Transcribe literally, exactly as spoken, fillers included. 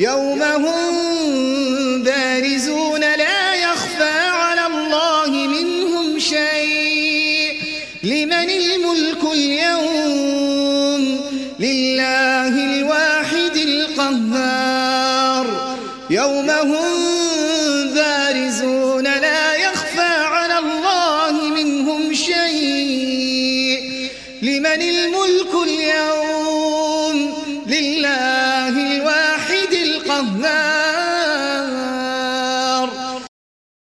يوم هم بارزون لا يخفى على الله منهم شيء لمن الملك اليوم لله الواحد القهار يوم هم بارزون لا يخفى على الله منهم شيء لمن الملك اليوم